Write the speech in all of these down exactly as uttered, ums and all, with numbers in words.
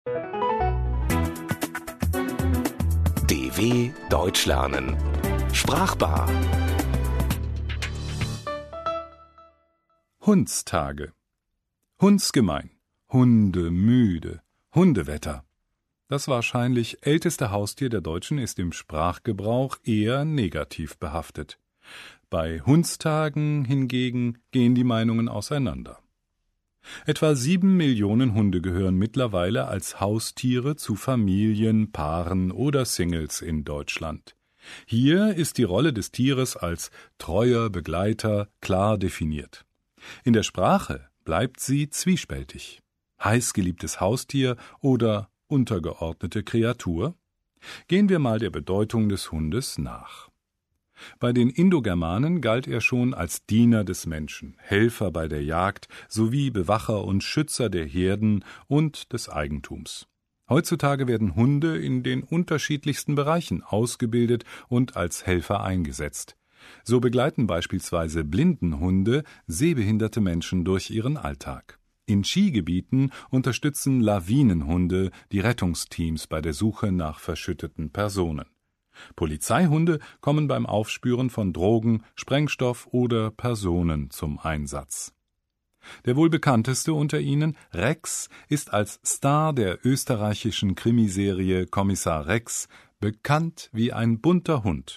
D W Deutsch lernen. Sprachbar. Hundstage. Hundsgemein, hundemüde, Hundewetter. Das wahrscheinlich älteste Haustier der Deutschen ist im Sprachgebrauch eher negativ behaftet. Bei Hundstagen hingegen gehen die Meinungen auseinander. Etwa sieben Millionen Hunde gehören mittlerweile als Haustiere zu Familien, Paaren oder Singles in Deutschland. Hier ist die Rolle des Tieres als treuer Begleiter klar definiert. In der Sprache bleibt sie zwiespältig. Heißgeliebtes Haustier oder untergeordnete Kreatur? Gehen wir mal der Bedeutung des Hundes nach. Bei den Indogermanen galt er schon als Diener des Menschen, Helfer bei der Jagd sowie Bewacher und Schützer der Herden und des Eigentums. Heutzutage werden Hunde in den unterschiedlichsten Bereichen ausgebildet und als Helfer eingesetzt. So begleiten beispielsweise Blindenhunde sehbehinderte Menschen durch ihren Alltag. In Skigebieten unterstützen Lawinenhunde die Rettungsteams bei der Suche nach verschütteten Personen. Polizeihunde kommen beim Aufspüren von Drogen, Sprengstoff oder Personen zum Einsatz. Der wohl bekannteste unter ihnen, Rex, ist als Star der österreichischen Krimiserie Kommissar Rex bekannt wie ein bunter Hund.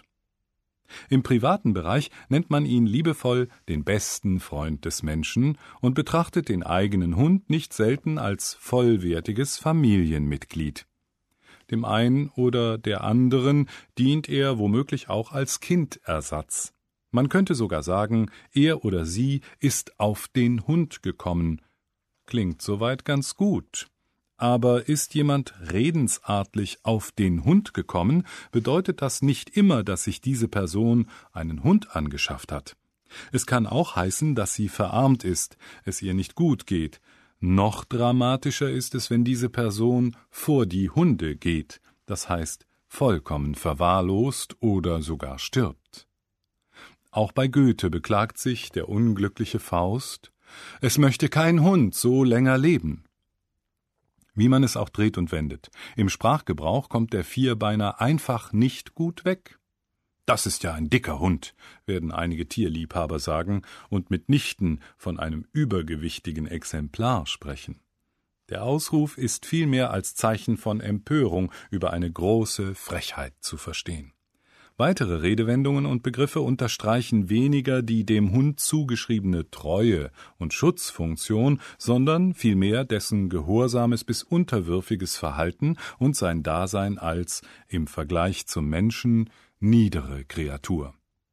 Im privaten Bereich nennt man ihn liebevoll den besten Freund des Menschen und betrachtet den eigenen Hund nicht selten als vollwertiges Familienmitglied. Dem einen oder der anderen dient er womöglich auch als Kindersatz. Man könnte sogar sagen, er oder sie ist auf den Hund gekommen. Klingt soweit ganz gut. Aber ist jemand redensartlich auf den Hund gekommen, bedeutet das nicht immer, dass sich diese Person einen Hund angeschafft hat. Es kann auch heißen, dass sie verarmt ist, es ihr nicht gut geht. Noch dramatischer ist es, wenn diese Person vor die Hunde geht, das heißt vollkommen verwahrlost oder sogar stirbt. Auch bei Goethe beklagt sich der unglückliche Faust, es möchte kein Hund so länger leben. Wie man es auch dreht und wendet, im Sprachgebrauch kommt der Vierbeiner einfach nicht gut weg. Das ist ja ein dicker Hund, werden einige Tierliebhaber sagen und mitnichten von einem übergewichtigen Exemplar sprechen. Der Ausruf ist vielmehr als Zeichen von Empörung über eine große Frechheit zu verstehen. Weitere Redewendungen und Begriffe unterstreichen weniger die dem Hund zugeschriebene Treue- und Schutzfunktion, sondern vielmehr dessen gehorsames bis unterwürfiges Verhalten und sein Dasein als, im Vergleich zum Menschen, niedere Kreatur.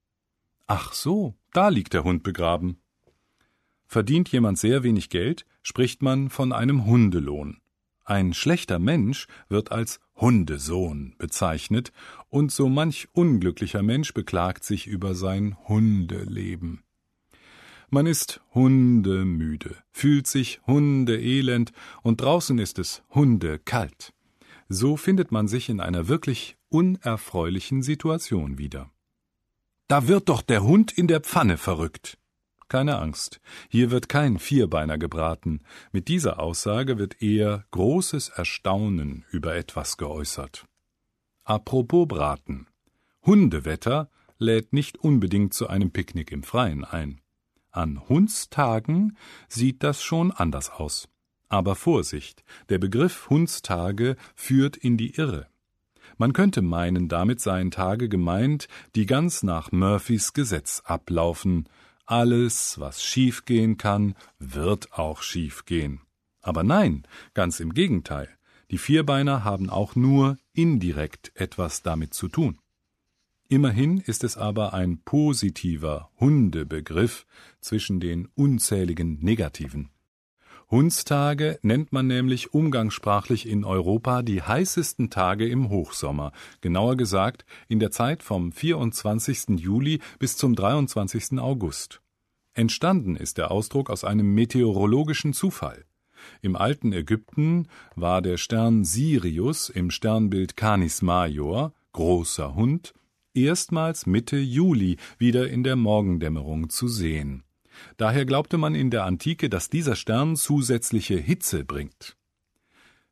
Ach so, da liegt der Hund begraben. Verdient jemand sehr wenig Geld, spricht man von einem Hundelohn. Ein schlechter Mensch wird als Hundesohn bezeichnet, und so manch unglücklicher Mensch beklagt sich über sein Hundeleben. Man ist hundemüde, fühlt sich hundeelend und draußen ist es hundekalt. So findet man sich in einer wirklich unerfreulichen Situation wieder. Da wird doch der Hund in der Pfanne verrückt. Keine Angst, hier wird kein Vierbeiner gebraten. Mit dieser Aussage wird eher großes Erstaunen über etwas geäußert. Apropos Braten. Hundewetter lädt nicht unbedingt zu einem Picknick im Freien ein. An Hundstagen sieht das schon anders aus. Aber Vorsicht, der Begriff Hundstage führt in die Irre. Man könnte meinen, damit seien Tage gemeint, die ganz nach Murphys Gesetz ablaufen. Alles, was schiefgehen kann, wird auch schiefgehen. Aber nein, ganz im Gegenteil. Die Vierbeiner haben auch nur indirekt etwas damit zu tun. Immerhin ist es aber ein positiver Hundebegriff zwischen den unzähligen negativen. Hundstage nennt man nämlich umgangssprachlich in Europa die heißesten Tage im Hochsommer, genauer gesagt in der Zeit vom vierundzwanzigsten Juli bis zum dreiundzwanzigsten August. Entstanden ist der Ausdruck aus einem meteorologischen Zufall. Im alten Ägypten war der Stern Sirius im Sternbild Canis Major, großer Hund, erstmals Mitte Juli wieder in der Morgendämmerung zu sehen. Daher glaubte man in der Antike, dass dieser Stern zusätzliche Hitze bringt.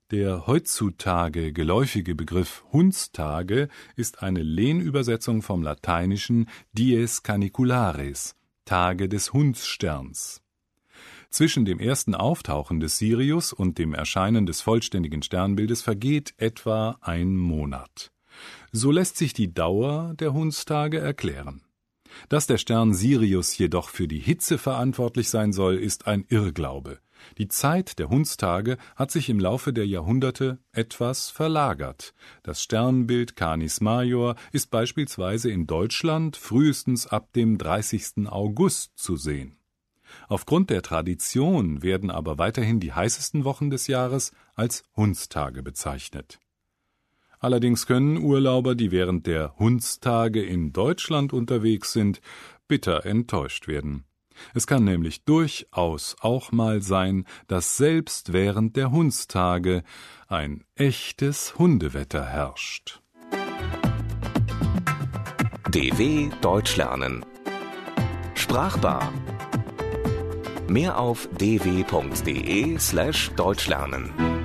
Der heutzutage geläufige Begriff Hundstage ist eine Lehnübersetzung vom lateinischen Dies Canicularis, Tage des Hundssterns. Zwischen dem ersten Auftauchen des Sirius und dem Erscheinen des vollständigen Sternbildes vergeht etwa ein Monat. So lässt sich die Dauer der Hundstage erklären. Dass der Stern Sirius jedoch für die Hitze verantwortlich sein soll, ist ein Irrglaube. Die Zeit der Hundstage hat sich im Laufe der Jahrhunderte etwas verlagert. Das Sternbild Canis Major ist beispielsweise in Deutschland frühestens ab dem dreißigsten August zu sehen. Aufgrund der Tradition werden aber weiterhin die heißesten Wochen des Jahres als Hundstage bezeichnet. Allerdings können Urlauber, die während der Hundstage in Deutschland unterwegs sind, bitter enttäuscht werden. Es kann nämlich durchaus auch mal sein, dass selbst während der Hundstage ein echtes Hundewetter herrscht. D W Deutsch lernen. Sprachbar. Mehr auf d w punkt d e slash deutsch lernen.